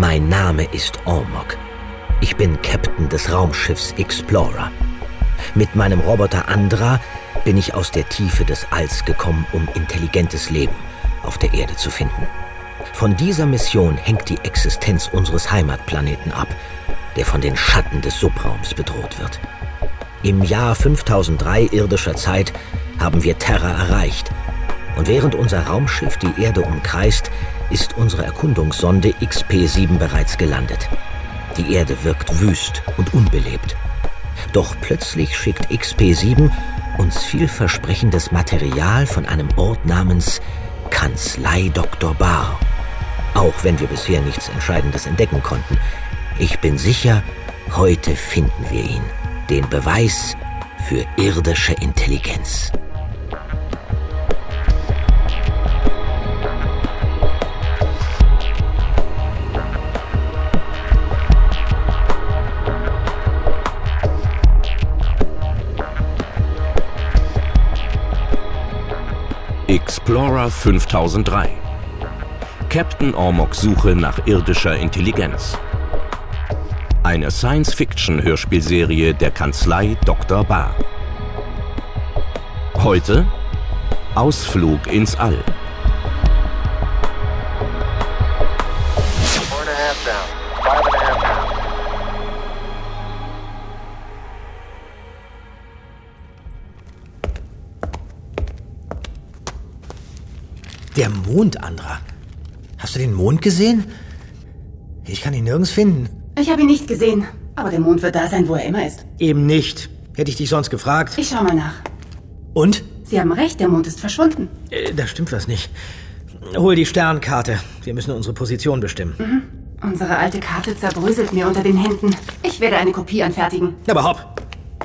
Mein Name ist Ormok. Ich bin Captain des Raumschiffs Explorer. Mit meinem Roboter Andra bin ich aus der Tiefe des Alls gekommen, um intelligentes Leben auf der Erde zu finden. Von dieser Mission hängt die Existenz unseres Heimatplaneten ab, der von den Schatten des Subraums bedroht wird. Im Jahr 5003 irdischer Zeit haben wir Terra erreicht. Und während unser Raumschiff die Erde umkreist, ist unsere Erkundungssonde XP7 bereits gelandet. Die Erde wirkt wüst und unbelebt. Doch plötzlich schickt XP7 uns vielversprechendes Material von einem Ort namens Kanzlei Dr. Bar. Auch wenn wir bisher nichts Entscheidendes entdecken konnten. Ich bin sicher, heute finden wir ihn. Den Beweis für irdische Intelligenz. Explorer 5003. Captain Ormoks Suche nach irdischer Intelligenz. Eine Science-Fiction-Hörspielserie der Kanzlei Dr. Bar. Heute Ausflug ins All. Der Mond, Andra. Hast du den Mond gesehen? Ich kann ihn nirgends finden. Ich habe ihn nicht gesehen, aber der Mond wird da sein, wo er immer ist. Eben nicht. Hätte ich dich sonst gefragt. Ich schau mal nach. Und? Sie haben recht, der Mond ist verschwunden. Da stimmt was nicht. Hol die Sternkarte. Wir müssen unsere Position bestimmen. Unsere alte Karte zerbröselt mir unter den Händen. Ich werde eine Kopie anfertigen. Aber hopp.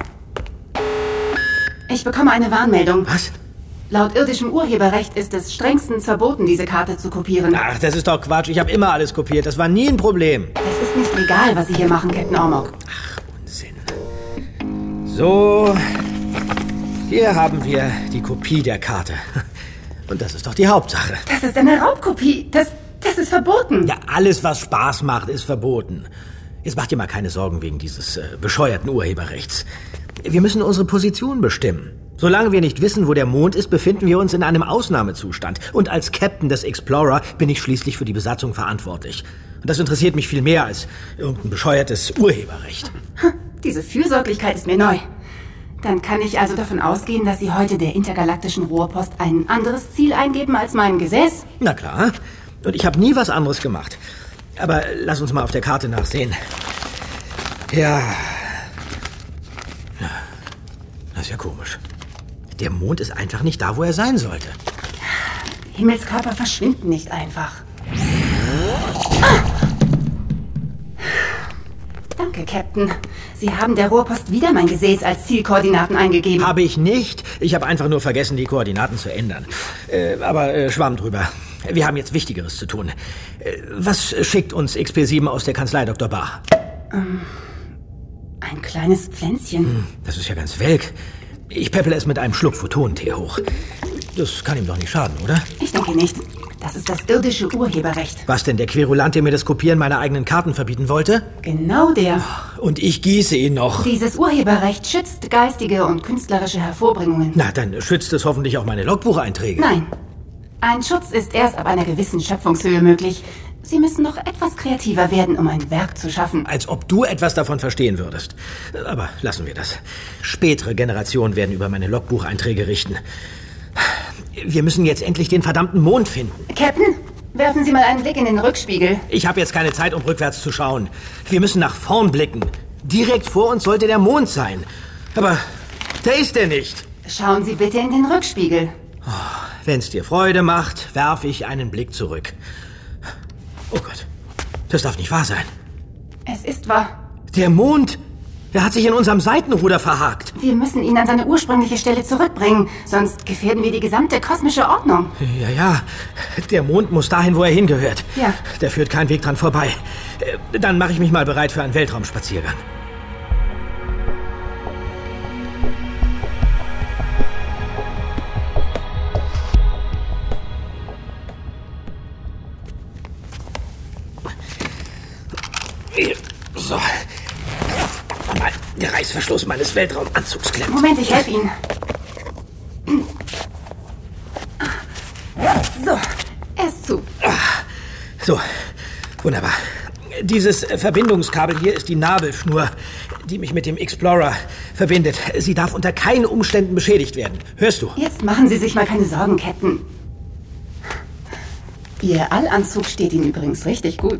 Ich bekomme eine Warnmeldung. Was? Laut irdischem Urheberrecht ist es strengstens verboten, diese Karte zu kopieren. Ach, das ist doch Quatsch. Ich habe immer alles kopiert. Das war nie ein Problem. Es ist nicht legal, was Sie hier machen, Captain Ormok. Ach, Unsinn. So, hier haben wir die Kopie der Karte. Und das ist doch die Hauptsache. Das ist eine Raubkopie. Das ist verboten. Ja, alles, was Spaß macht, ist verboten. Jetzt macht ihr mal keine Sorgen wegen dieses bescheuerten Urheberrechts. Wir müssen unsere Position bestimmen. Solange wir nicht wissen, wo der Mond ist, befinden wir uns in einem Ausnahmezustand. Und als Captain des Explorer bin ich schließlich für die Besatzung verantwortlich. Und das interessiert mich viel mehr als irgendein bescheuertes Urheberrecht. Diese Fürsorglichkeit ist mir neu. Dann kann ich also davon ausgehen, dass Sie heute der intergalaktischen Rohrpost ein anderes Ziel eingeben als mein Gesäß? Na klar. Und ich habe nie was anderes gemacht. Aber lass uns mal auf der Karte nachsehen. Ja. Das ist ja komisch. Der Mond ist einfach nicht da, wo er sein sollte. Himmelskörper verschwinden nicht einfach. Ah! Danke, Captain. Sie haben der Rohrpost wieder mein Gesäß als Zielkoordinaten eingegeben. Habe ich nicht. Ich habe einfach nur vergessen, die Koordinaten zu ändern. Aber schwamm drüber. Wir haben jetzt Wichtigeres zu tun. Was schickt uns XP7 aus der Kanzlei Dr. Bar? Ein kleines Pflänzchen. Das ist ja ganz welk. Ich peppele es mit einem Schluck Photonentee hoch. Das kann ihm doch nicht schaden, oder? Ich denke nicht. Das ist das irdische Urheberrecht. Was denn, der Querulant, der mir das Kopieren meiner eigenen Karten verbieten wollte? Genau der. Und ich gieße ihn noch. Dieses Urheberrecht schützt geistige und künstlerische Hervorbringungen. Na, dann schützt es hoffentlich auch meine Logbucheinträge. Nein. Ein Schutz ist erst ab einer gewissen Schöpfungshöhe möglich. Sie müssen noch etwas kreativer werden, um ein Werk zu schaffen. Als ob du etwas davon verstehen würdest. Aber lassen wir das. Spätere Generationen werden über meine Logbucheinträge richten. Wir müssen jetzt endlich den verdammten Mond finden. Captain, werfen Sie mal einen Blick in den Rückspiegel. Ich habe jetzt keine Zeit, um rückwärts zu schauen. Wir müssen nach vorn blicken. Direkt vor uns sollte der Mond sein. Aber da ist er nicht. Schauen Sie bitte in den Rückspiegel. Wenn's dir Freude macht, werfe ich einen Blick zurück. Oh Gott, das darf nicht wahr sein. Es ist wahr. Der Mond, der hat sich in unserem Seitenruder verhakt. Wir müssen ihn an seine ursprüngliche Stelle zurückbringen, sonst gefährden wir die gesamte kosmische Ordnung. Ja, der Mond muss dahin, wo er hingehört. Ja. Da führt kein Weg dran vorbei. Dann mache ich mich mal bereit für einen Weltraumspaziergang. Reißverschluss meines Weltraumanzugs klemmt. Moment, ich helfe Ihnen. So, er ist zu. So, wunderbar. Dieses Verbindungskabel hier ist die Nabelschnur, die mich mit dem Explorer verbindet. Sie darf unter keinen Umständen beschädigt werden. Hörst du? Jetzt machen Sie sich mal keine Sorgen, Captain. Ihr Allanzug steht Ihnen übrigens richtig gut.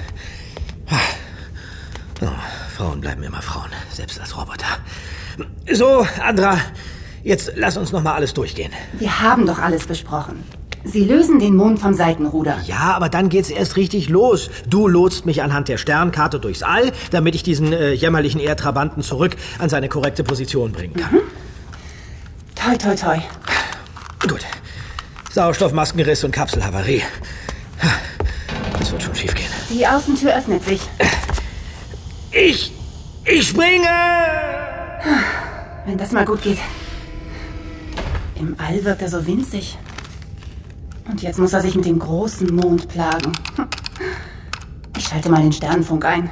Oh, Frauen bleiben immer Frauen, selbst als Roboter. So, Andra, jetzt lass uns noch mal alles durchgehen. Wir haben doch alles besprochen. Sie lösen den Mond vom Seitenruder. Ja, aber dann geht's erst richtig los. Du lotst mich anhand der Sternkarte durchs All, damit ich diesen jämmerlichen Erdtrabanten zurück an seine korrekte Position bringen kann. Mhm. Toi, toi, toi. Gut. Sauerstoffmaskenriss und Kapselhavarie. Das wird schon schief gehen. Die Außentür öffnet sich. Ich springe! Wenn das mal gut geht. Im All wirkt er so winzig. Und jetzt muss er sich mit dem großen Mond plagen. Ich schalte mal den Sternenfunk ein.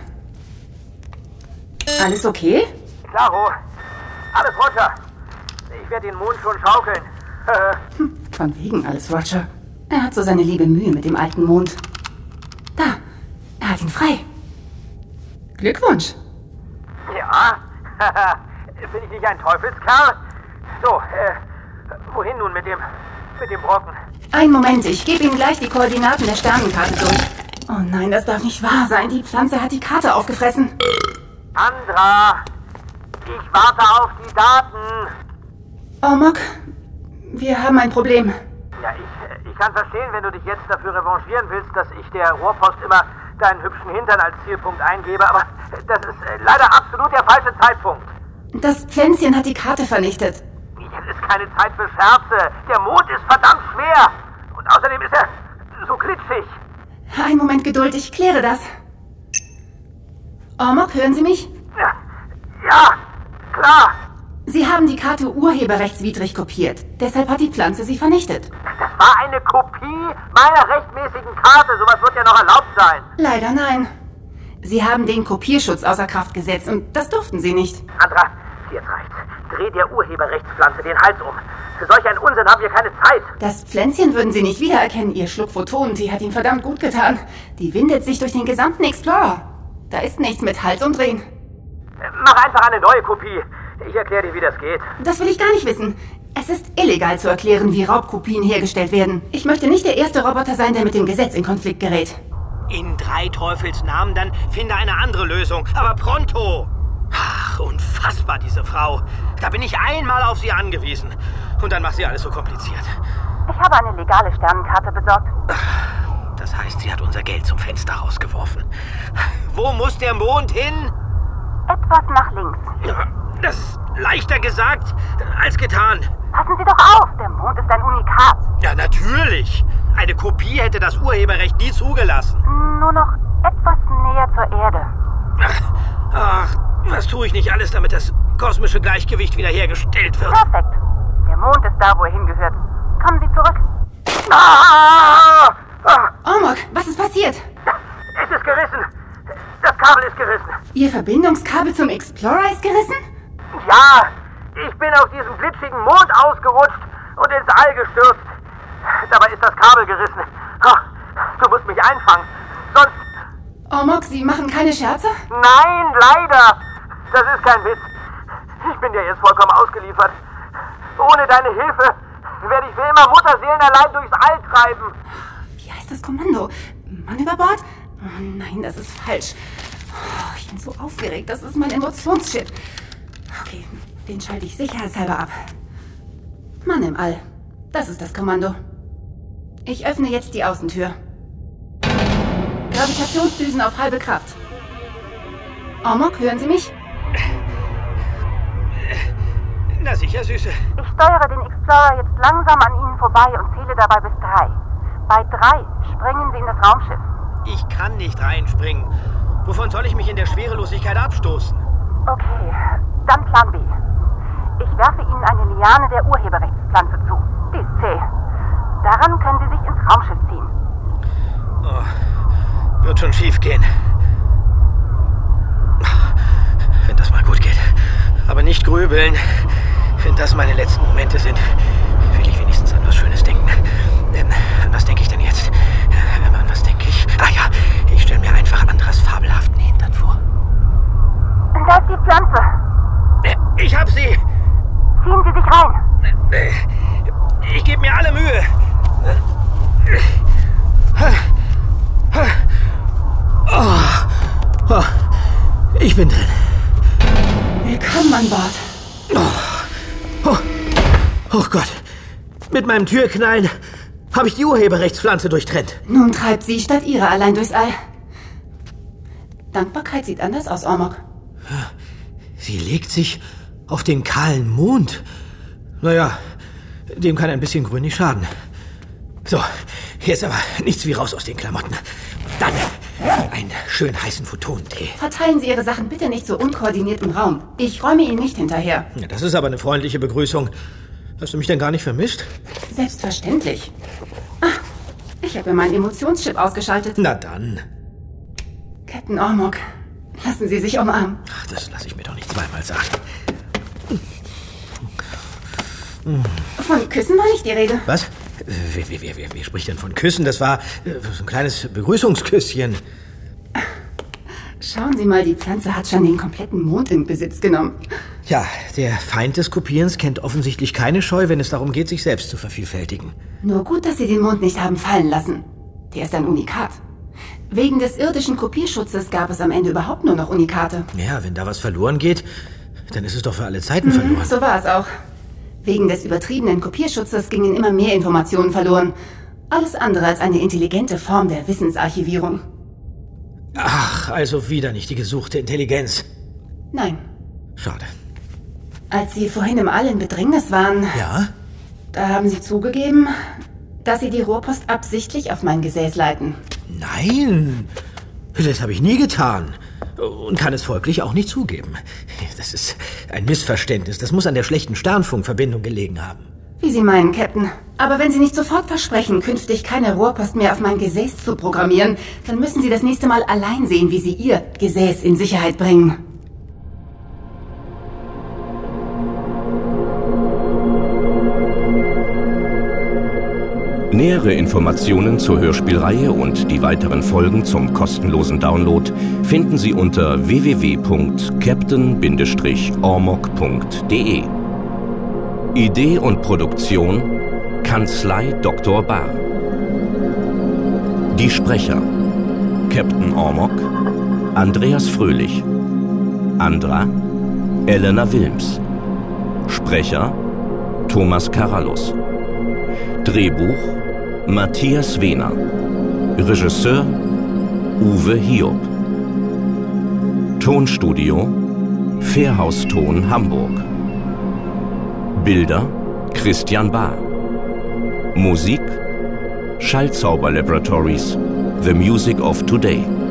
Alles okay? Klaro. Alles Roger. Ich werde den Mond schon schaukeln. Von wegen alles Roger. Er hat so seine liebe Mühe mit dem alten Mond. Da, er hat ihn frei. Glückwunsch. Ja, bin ich nicht ein Teufelskerl? So, wohin nun mit dem Brocken? Einen Moment, ich gebe Ihnen gleich die Koordinaten der Sternenkarte durch. Oh nein, das darf nicht wahr sein. Die Pflanze hat die Karte aufgefressen. Andra, ich warte auf die Daten. Ormok, wir haben ein Problem. Ja, ich kann verstehen, wenn du dich jetzt dafür revanchieren willst, dass ich der Rohrpost immer deinen hübschen Hintern als Zielpunkt eingebe, aber das ist leider absolut der falsche Zeitpunkt. Das Pflänzchen hat die Karte vernichtet. Jetzt ist keine Zeit für Scherze. Der Mond ist verdammt schwer. Und außerdem ist er so glitschig. Einen Moment Geduld, ich kläre das. Ormok, hören Sie mich? Ja, klar. Sie haben die Karte urheberrechtswidrig kopiert. Deshalb hat die Pflanze sie vernichtet. Das war eine Kopie meiner rechtmäßigen Karte. Sowas wird ja noch erlaubt sein. Leider nein. Sie haben den Kopierschutz außer Kraft gesetzt und das durften Sie nicht. Andra, jetzt reicht's. Dreh der Urheberrechtspflanze den Hals um. Für solch einen Unsinn haben wir keine Zeit. Das Pflänzchen würden Sie nicht wiedererkennen. Ihr Schluck Photonentee hat Ihnen verdammt gut getan. Die windet sich durch den gesamten Explorer. Da ist nichts mit Hals umdrehen. Mach einfach eine neue Kopie. Ich erkläre dir, wie das geht. Das will ich gar nicht wissen. Es ist illegal zu erklären, wie Raubkopien hergestellt werden. Ich möchte nicht der erste Roboter sein, der mit dem Gesetz in Konflikt gerät. In 3 Teufels Namen, dann finde eine andere Lösung. Aber pronto! Ach, unfassbar, diese Frau. Da bin ich einmal auf sie angewiesen. Und dann macht sie alles so kompliziert. Ich habe eine legale Sternenkarte besorgt. Das heißt, sie hat unser Geld zum Fenster rausgeworfen. Wo muss der Mond hin? Etwas nach links. Das ist leichter gesagt als getan. Passen Sie doch auf, der Mond ist ein Unikat. Ja, natürlich. Eine Kopie hätte das Urheberrecht nie zugelassen. Nur noch etwas näher zur Erde. Ach, was tue ich nicht alles, damit das kosmische Gleichgewicht wiederhergestellt wird? Perfekt. Der Mond ist da, wo er hingehört. Kommen Sie zurück. Ormok, was ist passiert? Es ist gerissen. Das Kabel ist gerissen. Ihr Verbindungskabel zum Explorer ist gerissen? Ja, ich bin auf diesem glitschigen Mond ausgerutscht und ins All gestürzt. Dabei ist das Kabel gerissen. Du musst mich einfangen. Sonst... Ormok, Sie machen keine Scherze? Nein, leider. Das ist kein Witz. Ich bin dir jetzt vollkommen ausgeliefert. Ohne deine Hilfe werde ich für immer Mutterseelenallein durchs All treiben. Wie heißt das Kommando? Mann über Bord? Oh nein, das ist falsch. Oh, ich bin so aufgeregt. Das ist mein Emotionschip. Okay, den schalte ich sicherheitshalber ab. Mann im All. Das ist das Kommando. Ich öffne jetzt die Außentür. Gravitationsdüsen auf halbe Kraft. Ormok, hören Sie mich? Na sicher, Süße. Ich steuere den Explorer jetzt langsam an Ihnen vorbei und zähle dabei bis 3. Bei 3 springen Sie in das Raumschiff. Ich kann nicht reinspringen. Wovon soll ich mich in der Schwerelosigkeit abstoßen? Okay, dann Plan B. Ich werfe Ihnen eine Liane der Urheberrechtspflanze zu. Die ist zäh. Daran können Sie sich ins Raumschiff ziehen. Oh, wird schon schief gehen. Wenn das mal gut geht. Aber nicht grübeln. Wenn das meine letzten Momente sind, will ich wenigstens an was Schönes denken. An was denke ich denn jetzt? An was denke ich? Ah ja, ich stelle mir einfach Andras fabelhaften Hintern vor. Da ist die Pflanze. Ich hab sie! Ziehen Sie sich rein. Ich gebe mir alle Mühe. Oh, ich bin drin. Willkommen an Bord. Oh Gott. Mit meinem Türknallen habe ich die Urheberrechtspflanze durchtrennt. Nun treibt sie statt ihrer allein durchs All. Dankbarkeit sieht anders aus, Ormok. Sie legt sich auf den kahlen Mond. Naja, dem kann ein bisschen Grün nicht schaden. So, jetzt aber nichts wie raus aus den Klamotten. Dann einen schön heißen Photonentee. Verteilen Sie Ihre Sachen bitte nicht so unkoordiniert im Raum. Ich räume Ihnen nicht hinterher. Ja, das ist aber eine freundliche Begrüßung. Hast du mich denn gar nicht vermisst? Selbstverständlich. Ach, ich habe meinen Emotionschip ausgeschaltet. Na dann. Captain Ormok, lassen Sie sich umarmen. Ach, das lasse ich mir doch nicht zweimal sagen. Von Küssen war nicht die Rede. Was? Wer spricht denn von Küssen? Das war so ein kleines Begrüßungsküsschen. Schauen Sie mal, die Pflanze hat schon den kompletten Mond in Besitz genommen. Ja, der Feind des Kopierens kennt offensichtlich keine Scheu, wenn es darum geht, sich selbst zu vervielfältigen. Nur gut, dass Sie den Mond nicht haben fallen lassen. Der ist ein Unikat. Wegen des irdischen Kopierschutzes gab es am Ende überhaupt nur noch Unikate. Ja, wenn da was verloren geht, dann ist es doch für alle Zeiten verloren. So war es auch. Wegen des übertriebenen Kopierschutzes gingen immer mehr Informationen verloren. Alles andere als eine intelligente Form der Wissensarchivierung. Ach, also wieder nicht die gesuchte Intelligenz. Nein. Schade. Als Sie vorhin im All in Bedrängnis waren, Ja? da haben Sie zugegeben, dass Sie die Rohrpost absichtlich auf mein Gesäß leiten. Nein, das habe ich nie getan. Und kann es folglich auch nicht zugeben. Das ist ein Missverständnis. Das muss an der schlechten Sternfunkverbindung gelegen haben. Wie Sie meinen, Captain. Aber wenn Sie nicht sofort versprechen, künftig keine Rohrpost mehr auf mein Gesäß zu programmieren, dann müssen Sie das nächste Mal allein sehen, wie Sie Ihr Gesäß in Sicherheit bringen. Nähere Informationen zur Hörspielreihe und die weiteren Folgen zum kostenlosen Download finden Sie unter www.captain-ormok.de. Idee und Produktion Kanzlei Dr. Bahr. Die Sprecher: Captain Ormok, Andreas Fröhlich, Andra, Elena Wilms. Sprecher: Thomas Karalus. Drehbuch: Matthias Wehner. Regisseur: Uwe Hiob. Tonstudio: Fairhaus-Ton Hamburg. Bilder: Christian Bahr. Musik: Schallzauber Laboratories, The Music of Today.